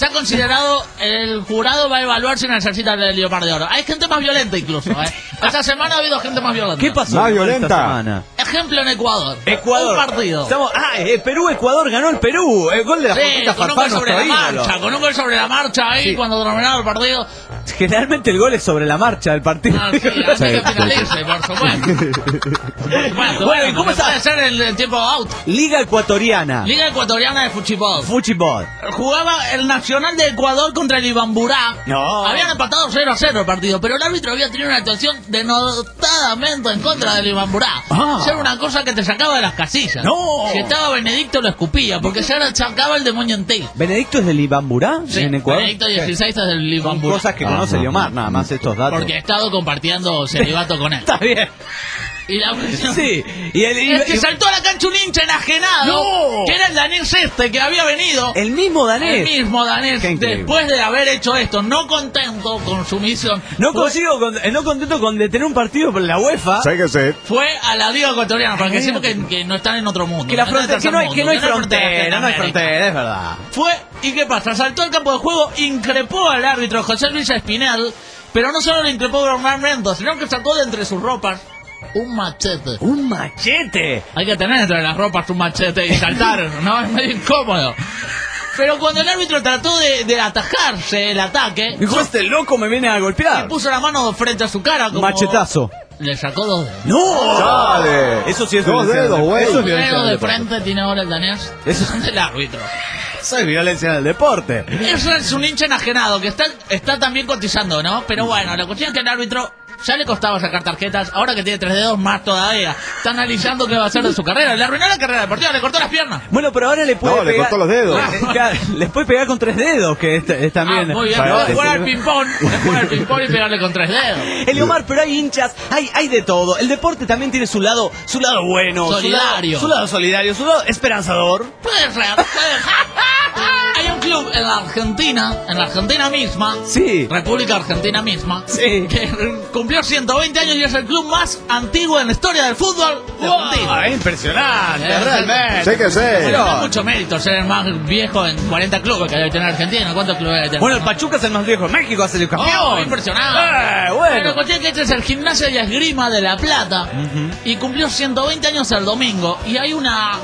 el jurado va a evaluar si necesita el Leopard de Oro. Hay gente más violenta incluso, Esta semana ha habido gente más violenta. ¿Qué pasó Más esta violenta. semana? Ejemplo en Ecuador. Ecuador. Un partido. Perú-Ecuador ganó el Perú. El gol de la Sí, Foquita con un Farfán, gol sobre la nuestro ídolo. marcha, con un gol sobre la marcha ahí Sí. cuando terminaba el partido. Generalmente el gol es sobre la marcha del partido. Ah, sí, antes que finalice, por supuesto. Bueno, ¿y cómo está? puede ser el tiempo out? Liga Ecuatoriana. Liga Ecuatoriana de Fuchipod. Fútbol. Jugaba el Nacional de Ecuador contra el Ibamburá. No. Habían empatado 0-0 el partido, pero el árbitro había tenido una actuación denotadamente en contra del Ibamburá. Ah. Era una cosa que te sacaba de las casillas. No. Si estaba Benedicto lo escupía, porque ya sacaba el demonio en ti. ¿Benedicto es del Ibamburá Sí, en Ecuador? Benedicto XVI es del Son Ibamburá. cosas que conoce Eliomar, nada más estos datos. Porque he estado compartiendo celibato con él. Está bien. Y la Sí, es que saltó a la cancha un hincha enajenado, ¡No! que era el danés que había venido. El mismo danés. El mismo danés, Qué increíble. después de haber hecho esto, no contento con su misión, No contento con detener un partido por la UEFA. Sí que sí. fue a la Liga Ecuatoriana, para que decimos que no están en otro mundo. Que, la están en frontera, tercer que no hay mundo, frontera, no hay en frontera, es verdad. Fue, ¿y qué pasa? Saltó al campo de juego, increpó al árbitro José Luis Espinel, pero no solo le increpó verbalmente, sino que sacó de entre sus ropas un machete. ¡Un machete! Hay que tener entre las ropas un machete y saltar, ¿no? Es medio incómodo. Pero cuando el árbitro trató de atajarse el ataque, Dijo, este loco me viene a le golpear. puso la mano frente a su cara como... Machetazo. Le sacó 2 dedos. ¡No! Dale. Eso sí es 2 violencia dedos, del- güey. Eso es 2 violencia dedos del de deporte. frente tiene ahora el danés. Eso- Son del árbitro. Eso es violencia del deporte. Eso es un hincha enajenado que está también cotizando, ¿no? Pero bueno, la cuestión es que el árbitro ya le costaba sacar tarjetas, ahora que tiene 3 dedos más todavía. Está analizando qué va a hacer de su carrera. Le arruinó la carrera deportiva, le cortó las piernas. Bueno, pero ahora le puede No, le pegar... cortó los dedos. Claro, les puede pegar con 3 dedos, que es también... Muy bien, Para- puede jugar al ping-pong, puede jugar al ping-pong y pegarle con 3 dedos. Eliomar, pero hay hinchas, hay de todo. El deporte también tiene su lado bueno, Solidario. su lado solidario, su lado esperanzador. Puede ser. Hay un club en la Argentina misma, Sí. República Argentina misma, Sí. que cumplió 120 años y es el club más antiguo en la historia del fútbol de Argentina. Es impresionante, Es- realmente. Sí que sí. Bueno, no es mucho mérito ser el más viejo en 40 clubes que debe tener Argentina. ¿Cuántos clubes debe tener? Bueno, el Pachuca es el más viejo de México, hace el campeón. ¡Oh, impresionante! Bueno. La cuestión es que este es el Gimnasia y Esgrima de La Plata y cumplió 120 años el domingo y hay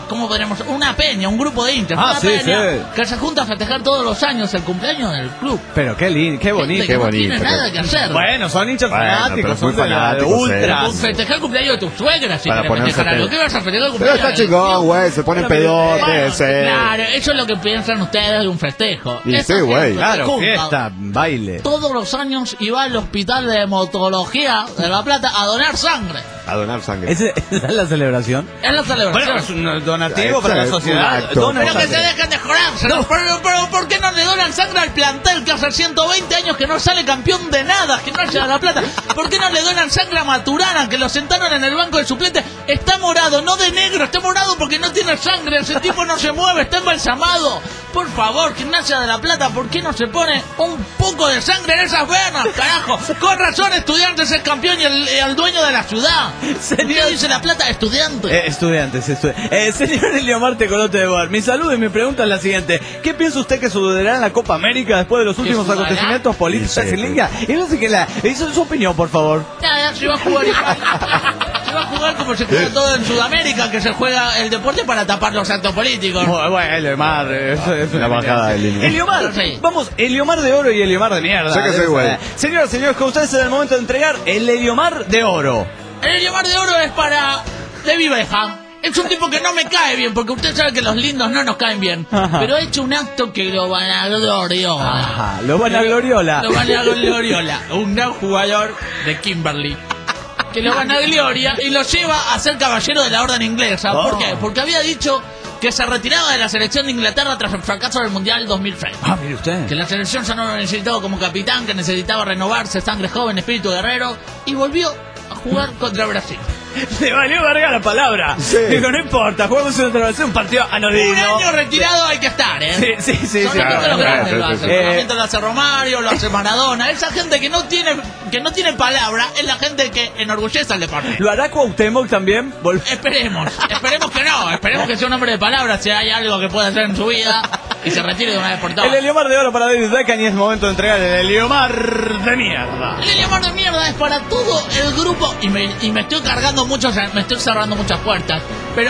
una peña, un grupo de hinchas, Ah, una sí, peña sí. que se junta a festejar todos los años el cumpleaños del club. Pero qué lindo, qué bonito. Gente que qué no bonito, tiene nada que hacer. Bueno, son hinchas Bueno, pero fanáticos, muy son de la fanáticos, ultras. Festejar el cumpleaños de tu suegra si Para querés ponerse festejar algo. pedo. ¿Qué vas a festejar el Pero cumpleaños? está del chingón, tío? güey. Se ponen Bueno, pedotes, Claro, eso es lo que piensan ustedes de un festejo. Y Esa sí, güey. gente se Claro, junta fiesta, baile. todos los años y va al hospital de hematología de La Plata a donar sangre. A donar sangre. ¿Esa es la celebración? Es la celebración. Bueno, es un donativo Eso para la es sociedad. un acto. Donan Pero que se sangre. dejen de joderse, ¿no? Pero ¿por qué no le donan sangre al plantel que hace 120 años que no sale campeón de nada, que no llega a La Plata? ¿Por qué no le donan sangre a Maturana, que lo sentaron en el banco de suplentes? Está morado, no de negro, está morado porque no tiene sangre, ese tipo no se mueve, está embalsamado. Por favor, Gimnasia de La Plata, ¿por qué no se pone un poco de sangre en esas venas, carajo? Con razón, Estudiantes es campeón y el dueño de la ciudad. Señor- Dice La Plata, Estudiante. Estudiantes. Señor Eliomar Tecolote de Boar, mi saludo y mi pregunta es la siguiente. ¿Qué piensa usted que sucederá en la Copa América después de los últimos sucederá? acontecimientos políticos Sí, sí. en línea? Y no sé qué hizo su opinión, por favor. Nada, se va a jugar igual. Se va a jugar como se juega todo en Sudamérica, que se juega el deporte para tapar los actos políticos. Bueno, Eliomar, eso es Una bajada de línea. Eliomar, Sí. vamos, Eliomar de oro y Eliomar de mierda. Sí que sí, güey. Señoras, señores, con ustedes es el momento de entregar el Eliomar de oro. El Eliomar de Oro es para David Beckham. Es un tipo que no me cae bien, porque usted sabe que los lindos no nos caen bien. Ajá. Pero ha hecho un acto que lo vanaglorió. Ajá, lo van a gloriola. Lo vanagloriola. Un gran jugador de Kimberly. Que lo vanagloria y lo lleva a ser caballero de la orden inglesa. ¿Por Oh. qué? Porque había dicho que se retiraba de la selección de Inglaterra tras el fracaso del Mundial 2006. Ah, mire usted. Que la selección ya no lo necesitaba como capitán, que necesitaba renovarse, sangre joven, espíritu guerrero, y volvió a jugar contra Brasil. Le valió verga la palabra. Sí. Digo, no importa, jugamos contra un partido anodino. Un año retirado hay que estar, ¿eh? Sí, sí, sí. Solamente los grandes lo hacen. Eh, Solamente lo hace Romario, lo hace Maradona. Esa gente que no tiene palabra es la gente que enorgullece al deporte. ¿Lo hará Cuauhtémoc también? Esperemos que no. Esperemos que sea un hombre de palabra, si hay algo que pueda hacer en su vida y se retire de una vez por todas. El Eliomar de oro para David Beckham y es momento de entregar el Eliomar de mierda. El Eliomar de mierda es para todo el grupo y me estoy cargando me estoy cerrando muchas puertas, pero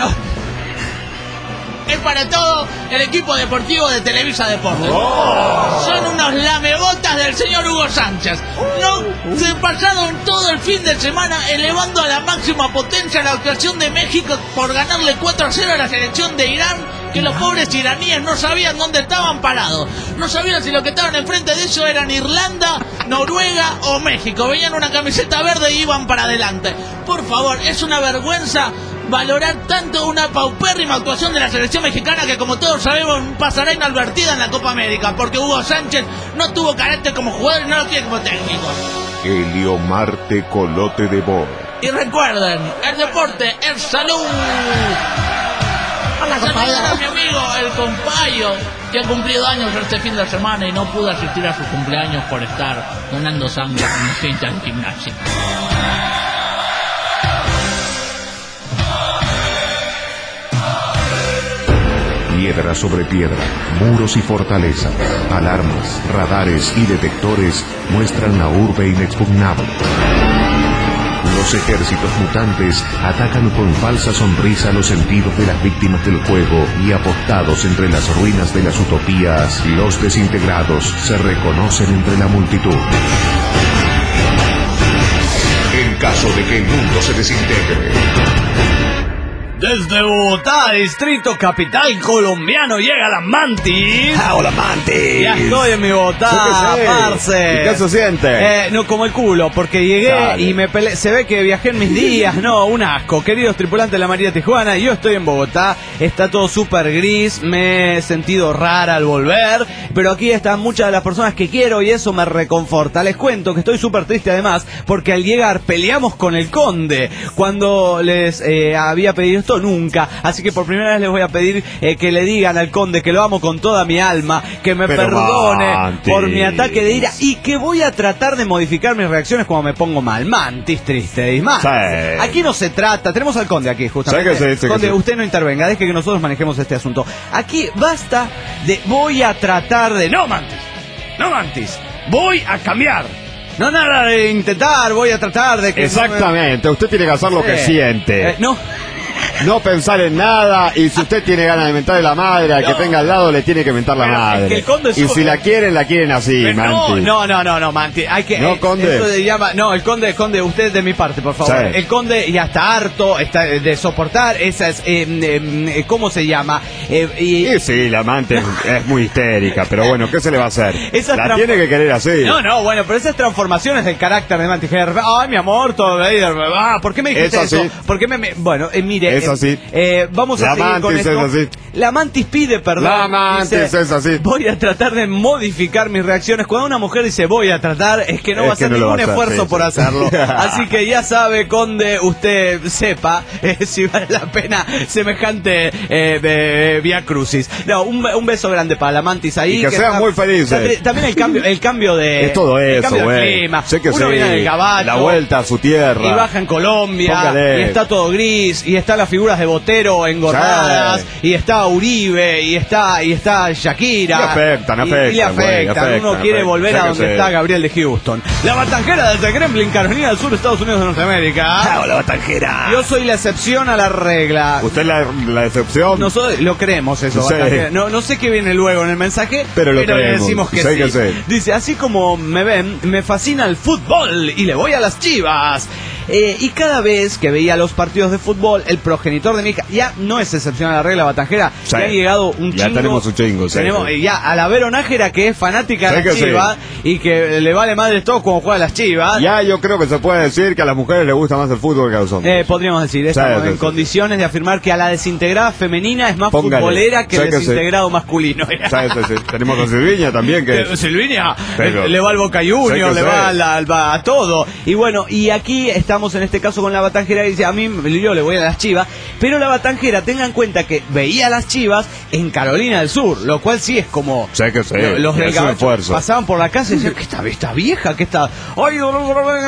es para todo el equipo deportivo de Televisa Deportes. Son unos lamebotas del señor Hugo Sánchez. No se pasaron todo el fin de semana elevando a la máxima potencia la actuación de México por ganarle 4-0 a la selección de Irán, que los pobres iraníes no sabían dónde estaban parados. No sabían si lo que estaban enfrente de ellos eran Irlanda, Noruega o México. Veían una camiseta verde y iban para adelante. Por favor, es una vergüenza valorar tanto una paupérrima actuación de la selección mexicana que, como todos sabemos, pasará inadvertida en la Copa América, porque Hugo Sánchez no tuvo carácter como jugador y no lo tiene como técnico. Helio Marte Colote de Bo. Y recuerden, el deporte es salud. Saludar a mi amigo, el compayo, que ha cumplido años este fin de semana y no pudo asistir a su cumpleaños por estar donando sangre en cinta de gimnasia. Piedra sobre piedra, muros y fortalezas, alarmas, radares y detectores muestran la urbe inexpugnable. Los ejércitos mutantes atacan con falsa sonrisa los sentidos de las víctimas del juego y, apostados entre las ruinas de las utopías, los desintegrados se reconocen entre la multitud. En caso de que el mundo se desintegre. Desde Bogotá, Distrito Capital Colombiano, llega la Mantis. ¡Hola, Mantis! Ya estoy en mi Bogotá, parce. ¿Y qué se siente? No, como el culo, porque llegué. Dale. Y me peleé. Se ve que viajé en mis días. No, un asco. Queridos tripulantes de la María Tijuana, yo estoy en Bogotá. Está todo súper gris. Me he sentido rara al volver. Pero aquí están muchas de las personas que quiero y eso me reconforta. Les cuento que estoy súper triste además, porque al llegar peleamos con el Conde. Cuando les había pedido nunca, así que por primera vez les voy a pedir que le digan al Conde que lo amo con toda mi alma, que me perdone Mantis, por mi ataque de ira y que voy a tratar de modificar mis reacciones cuando me pongo mal. Mantis, triste, y más. Sí. Aquí no se trata, tenemos al Conde aquí justamente. Sí, Conde, sí. usted no intervenga, deje que nosotros manejemos este asunto. Aquí basta de voy a tratar de... No, Mantis, voy a cambiar. No, nada de intentar, voy a tratar de que... Exactamente, usted tiene que hacer lo que siente. No pensar en nada, y si usted tiene ganas de mentarle la madre al que tenga al lado, le tiene que mentar la madre. Es que el Conde y si la quieren así, Mantis. No, Mantis. Hay que, no, Conde. Eso se llama, no, el Conde, usted de mi parte, por favor. Sí. El Conde ya está harto de soportar esas, ¿cómo se llama? Sí, la amante es muy histérica, pero bueno, ¿qué se le va a hacer? La tiene que querer así. No, bueno, pero esas transformaciones del carácter de Mantis, ay, mi amor, todo, ¿por qué me dijiste eso? ¿Por qué bueno, mire, es así. Vamos a seguir con esto. Es así. La Mantis pide perdón. La Mantis es así. Voy a tratar de modificar mis reacciones. Cuando una mujer dice voy a tratar, es que no va a hacer ningún esfuerzo por hacerlo. Así que ya sabe, Conde, usted sepa si vale la pena semejante vía crucis. No, un beso grande para la Mantis ahí. Y que sean muy felices. También el cambio de... Es todo eso, el cambio de clima. Sé que uno viene del Gabacho, la vuelta a su tierra. Y baja en Colombia. Póngale. Y está todo gris. Y está las figuras de Botero engordadas. Y está Uribe. Y está Shakira. Y le afectan. Uno quiere volver a donde está Gabriel de Houston. La Batanjera desde Gremlin, Carolina del Sur, Estados Unidos de Norteamérica. La Batanjera. Yo soy la excepción a la regla. ¿Usted la excepción? Nosotros lo creemos eso. Sí. No sé qué viene luego en el mensaje, pero le decimos que sí. Dice, así como me ven, me fascina el fútbol y le voy a las Chivas. Y cada vez que veía los partidos de fútbol, el progenitor de mi hija, ya no es excepción a la regla Batanjera, ya ha llegado un chingo. Ya tenemos un chingo, tenemos ya a la Veronájera, que es fanática de las Chivas y que le vale madre todo como juega las Chivas. Ya yo creo que se puede decir que a las mujeres les gusta más el fútbol que a los hombres. Podríamos decir, estamos en condiciones de afirmar que a la desintegrada feminina es más futbolera que el desintegrado masculino. Tenemos a Silviña también, que Silviña le va al Boca Juniors, le va a todo. Y bueno, y aquí estamos en este caso con la Batanjera y dice, a mí yo le voy a las Chivas, pero la Batanjera, tengan en cuenta que veía a las Chivas en Carolina del Sur, lo cual sí es como los del Gabacho pasaban por la casa y decían, ¿qué esta vieja? ¿Qué está? ¡Ay, con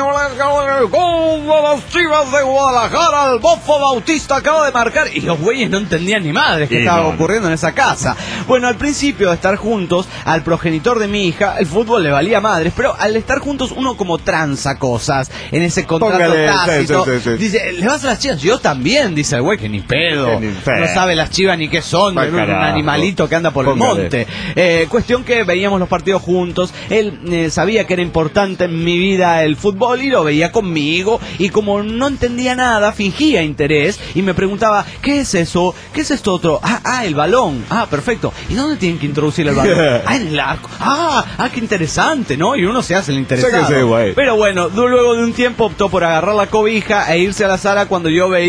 las Chivas de Guadalajara! El Bofo Bautista acaba de marcar, y los güeyes no entendían ni madres qué estaba ocurriendo en esa casa. Bueno, al principio de estar juntos, al progenitor de mi hija, el fútbol le valía madres, pero al estar juntos uno como tranza cosas en ese contrato tácito. Dice, ¿le vas a las Chivas? Yo también, dice el güey, que ni pedo. No sabe las Chivas ni qué son, un animalito que anda por el monte. Cuestión que veíamos los partidos juntos. Él sabía que era importante en mi vida el fútbol y lo veía conmigo, y como no entendía nada, fingía interés y me preguntaba, ¿qué es eso? ¿Qué es esto otro? El balón. Perfecto. ¿Y dónde tienen que introducir el balón? En el arco. Qué interesante, ¿no? Y uno se hace el interesado. Pero bueno, luego de un tiempo optó por agarrar la cobija e irse a la sala cuando yo veía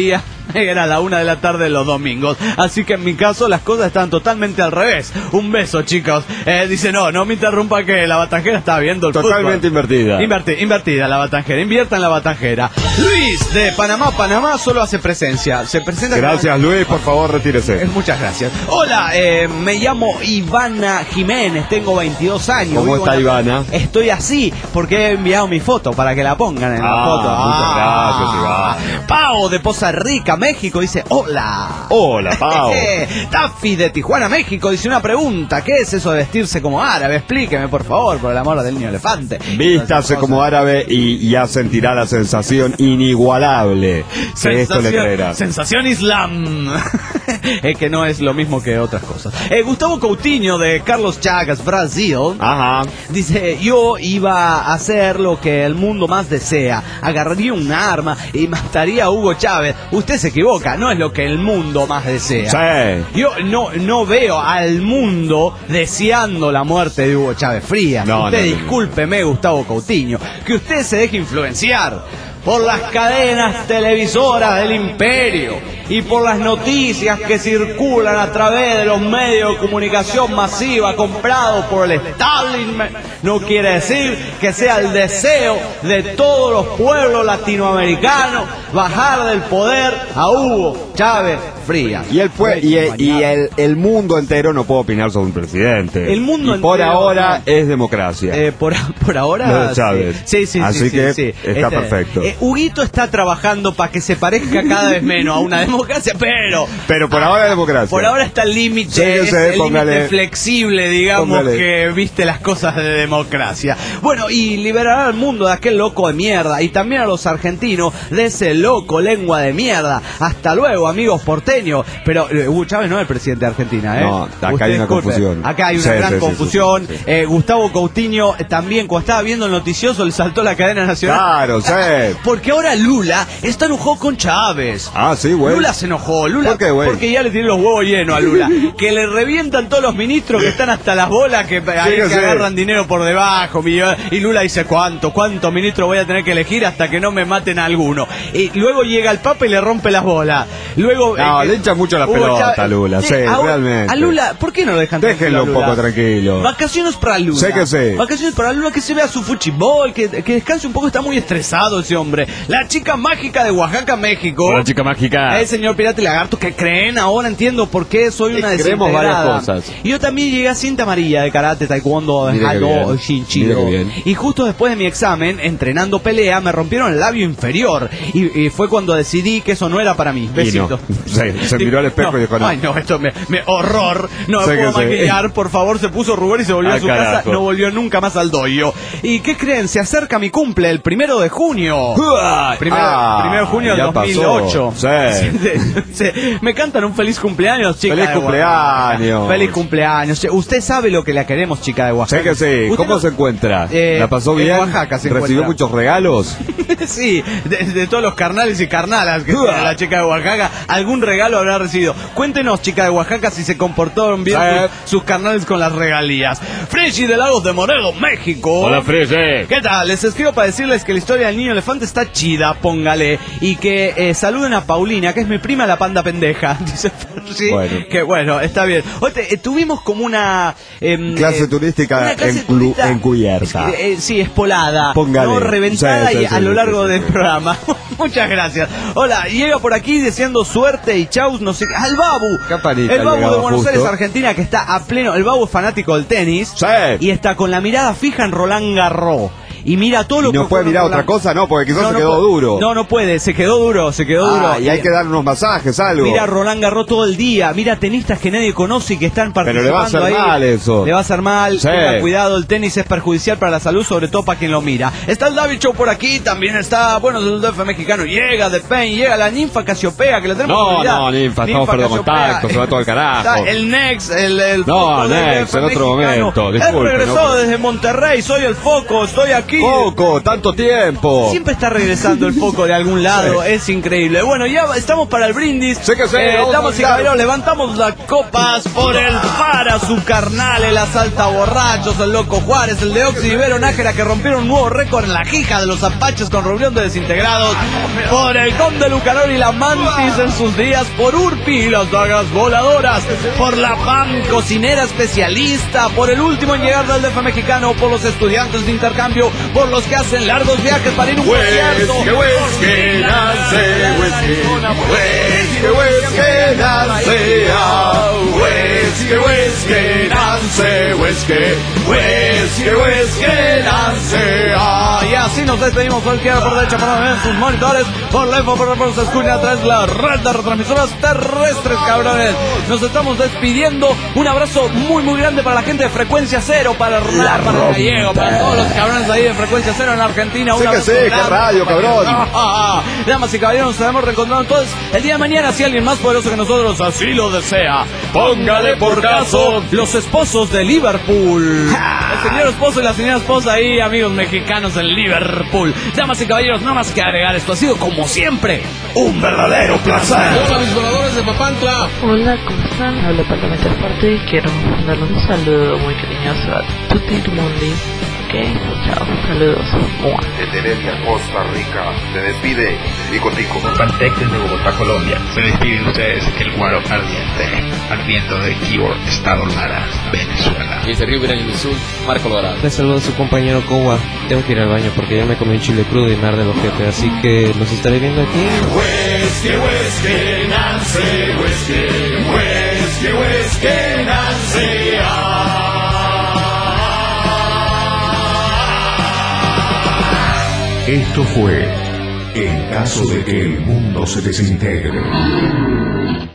era la 1 de la tarde los domingos. Así que en mi caso las cosas están totalmente al revés. Un beso, chicos. Dice, no me interrumpa que la batanjera está viendo el totalmente fútbol. Invertida la batanjera. Invierta en la batanjera. Luis de Panamá solo hace presencia. Se presenta. Gracias, Luis, por favor, retírese. Muchas gracias. Hola, me llamo Ivana Jiménez, tengo 22 años. ¿Cómo está Ivana? Estoy así porque he enviado mi foto para que la pongan en la foto. Muchas gracias, Ivana. Pau de Poza Rica, México, dice hola. Hola, Pau. Taffy de Tijuana, México, dice una pregunta. ¿Qué es eso de vestirse como árabe? Explíqueme, por favor, por el amor del niño elefante. Vístase como árabe y ya sentirá la sensación inigualable que esto le traerá. Sensación Islam. Es que no es lo mismo que otras cosas. Gustavo Coutinho de Carlos Chagas, Brasil. Ajá. Dice, yo iba a hacer lo que el mundo más desea. Agarraría un arma y mataría a Hugo Chávez. Usted se equivoca, no es lo que el mundo más desea. Sí. Yo no veo al mundo deseando la muerte de Hugo Chávez Frías. Usted discúlpeme, Gustavo Coutinho, que usted se deje influenciar por las cadenas televisoras del imperio y por las noticias que circulan a través de los medios de comunicación masiva comprados por el establishment. No quiere decir que sea el deseo de todos los pueblos latinoamericanos bajar del poder a Hugo Chávez Frías. Y el mundo entero no puede opinar sobre un presidente. El mundo entero. Por ahora no. Es democracia. Por ahora. Lo de Chávez. Sí. Así que está perfecto. Huguito está trabajando para que se parezca cada vez menos a una democracia, pero por ahora es democracia. Por ahora está el límite, es el límite flexible, digamos, que viste las cosas de democracia. Bueno, y liberará al mundo de aquel loco de mierda y también a los argentinos de ese loco lengua de mierda. Hasta luego, amigos porteños. Pero Hugo Chávez no es el presidente de Argentina, ¿eh? No, acá hay una confusión. Acá hay una gran confusión. Gustavo Coutinho también, cuando estaba viendo el noticioso, le saltó la cadena nacional. Claro, sí. Porque ahora Lula está enojado con Chávez. Ah, sí, güey. Lula se enojó. ¿Por qué, güey? Porque ya le tiene los huevos llenos a Lula. Que le revientan todos los ministros que están hasta las bolas, que agarran dinero por debajo. Y Lula dice, ¿cuántos ministros voy a tener que elegir hasta que no me maten a alguno? Y luego llega el Papa y le rompe las bolas. Luego le echa mucho la pelota a Lula, sí, realmente. A Lula, ¿por qué no lo dejan tranquilo? Déjenlo un poco tranquilo. Vacaciones para Lula. Sé que sí. Vacaciones para Lula, que se vea su fútbol, que descanse un poco, está muy estresado ese hombre. La chica mágica de Oaxaca, México. Hola, chica mágica. El señor Pirata y Lagarto, que creen, ahora entiendo por qué soy una desintegrada. Creemos varias cosas. Y yo también llegué a cinta amarilla de karate, taekwondo, algo chinchido. Y justo después de mi examen, entrenando pelea, me rompieron el labio inferior. Y fue cuando decidí que eso no era para mí. Besito. Se miró al espejo y dijo, no. Ay, no, esto me horror. No me puedo maquillar, por favor. Se puso rubor y se volvió a su casa. No volvió nunca más al dojo. ¿Y qué creen? Se acerca mi cumple, el 1 de junio. Primero de junio del 2008. Me cantan un feliz cumpleaños, chica. Feliz cumpleaños. Feliz cumpleaños. Usted sabe lo que le queremos, chica de Oaxaca. Sé que sí. ¿Cómo se encuentra? ¿La pasó bien? En Oaxaca se ¿Recibió muchos regalos? Sí, de todos los carnales y carnalas que tiene la chica de Oaxaca, algún regalo habrá recibido. Cuéntenos, chica de Oaxaca, si se comportaron bien sus carnales con las regalías. Freshi de Lagos de Morelos, México. Hola, Freshi. ¿Qué tal? Les escribo para decirles que la historia del niño elefante está chida, póngale. Y que saluden a Paulina, que es mi prima la panda pendeja. Dice Freshi. Bueno. Que bueno, está bien. Oye, tuvimos como una clase turística encubierta. Sí, espolada. Póngale. ¿No? Reventada y a lo largo del programa. Muchas gracias. Hola, llega por aquí deseando suerte y chaus, no sé qué. ¡Al Babu! El Babu de Buenos Aires, Argentina, que está a pleno. El Babu es fanático del tenis. Sí. Y está con la mirada fija en Roland Garros. Y mira todo lo que... ¿No puede mirar otra cosa? No, porque quizás se quedó duro. No puede, se quedó duro. Y hay que dar unos masajes, algo. Mira Roland Garros todo el día, mira tenistas que nadie conoce y que están participando. Pero le va a hacer mal eso. Le va a hacer mal, tenga cuidado, el tenis es perjudicial para la salud, sobre todo para quien lo mira. Está el David Show por aquí, también está, el DF mexicano, llega The Pain, llega la ninfa Casiopea, que la tenemos. No, ninfa, estamos perdiendo contacto, se va todo el carajo. Está el Nex, el Nex, en otro momento, disculpe. Él regresó desde Monterrey, soy el Foco, estoy aquí. Foco, tanto tiempo. Siempre está regresando el Foco de algún lado, es increíble. Bueno, ya estamos para el brindis. Sé que damas y caballeros, levantamos las copas por el Fara. para su carnal, el Asalta Borrachos, el Loco Juárez, el de Oxy Ibero Nájera, que rompieron un nuevo récord en la jija de los Apaches con reunión de desintegrados, por el Conde Lucanor y la Mantis en sus días, por Urpi y las dagas voladoras, por la PAM cocinera especialista, por el último en llegar del DF mexicano, por los estudiantes de intercambio, por los que hacen largos viajes para ir a un concierto. Y así nos despedimos por izquierda, por derecha, para ver sus monitores, por la info, por se escucha a través de la red de retransmisoras terrestres, cabrones. Nos estamos despidiendo. Un abrazo muy muy grande para la gente de Frecuencia Cero, para Hernán, para el Gallego, para todos los cabrones ahí de Frecuencia Cero en Argentina. Sí que sí, qué radio, cabrón. Damas y caballeros, nos estaremos reencontrando entonces el día de mañana, si alguien más poderoso que nosotros así lo desea. Póngale por caso los esposos de Liverpool. El señor esposo y la señora esposa ahí, amigos mexicanos en Liverpool. Damas y caballeros, nada más que agregar, esto ha sido como siempre un verdadero placer. Hola mis voladores de Papantla. Hola, ¿cómo están? Hablo para meter parte y quiero mandarle un saludo muy cariñoso a Tutti Mundi. Ok, chao, saludos. Desde Heredia, Costa Rica, se despide Tico Tico. Pantex desde Bogotá, Colombia. Se despide de ustedes el Guaro ardiendo de Keyboard, Estado Lara, Venezuela. Y desde Río Grande del Sur, Marco Logrado. Les saludo a su compañero Kowa. Tengo que ir al baño porque ya me comí un chile crudo y me arde el ojete, así que los estaré viendo aquí. Esto fue En caso de que el mundo se desintegre.